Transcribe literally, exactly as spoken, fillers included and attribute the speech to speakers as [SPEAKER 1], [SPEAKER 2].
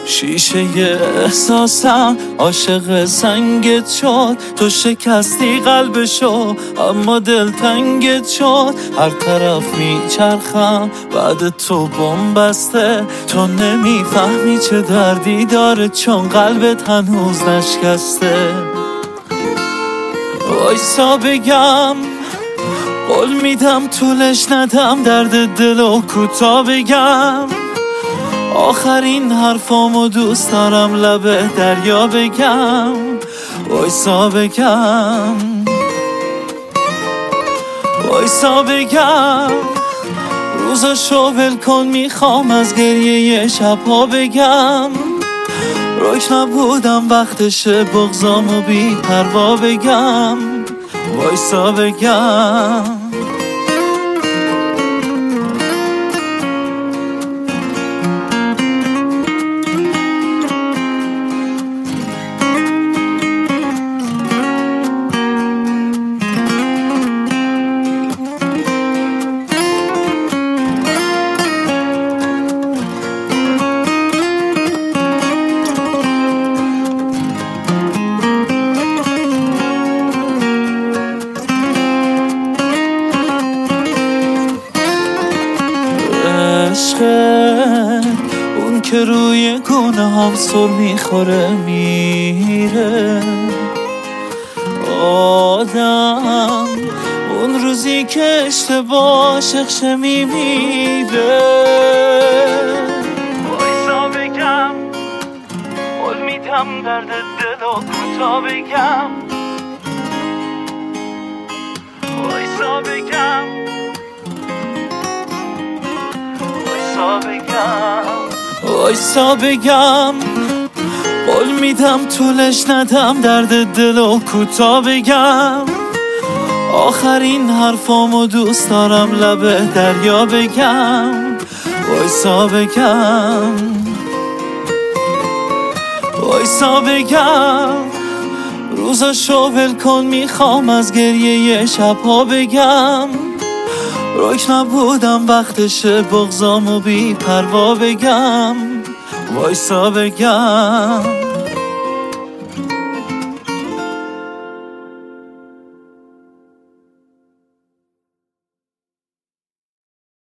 [SPEAKER 1] شیشه احساسم عاشق سنگت شد، تو شکستی قلبشو اما دل تنگت شد. هر طرف میچرخم بعد تو بم بسته، تو نمیفهمی چه دردی داره چون قلبت هنوز نشکسته. وایسا بگم، قول میدم طولش ندم، درد دل و کوتا بگم. آخرین حرفامو دوست دارم لب دریا بگم. وایسا بگم، وایسا بگم. روزاشو ول کن، میخوام از گریه شبها بگم. روک نبودم وقتشه بغضامو بی پروا بگم. وایسا بگم. اون که روی گونه هم سر میخوره میره آدم، اون روزی که اشتباه شخشه میمیره. وایسا بگم، قول میدم درد دل و کوتا بگم. وایسا بگم، وایسا بگم. وایسا بگم، قول میدم طولش ندم، درد دل و کوتا بگم. آخرین حرفامو دوست دارم لب دریا بگم. وایسا بگم، وایسا بگم. روزاشو ول کن، میخوام از گریه شبها بگم. روک نبودم وقتشه بغضامو بی پروا بگم. وایسا بگم.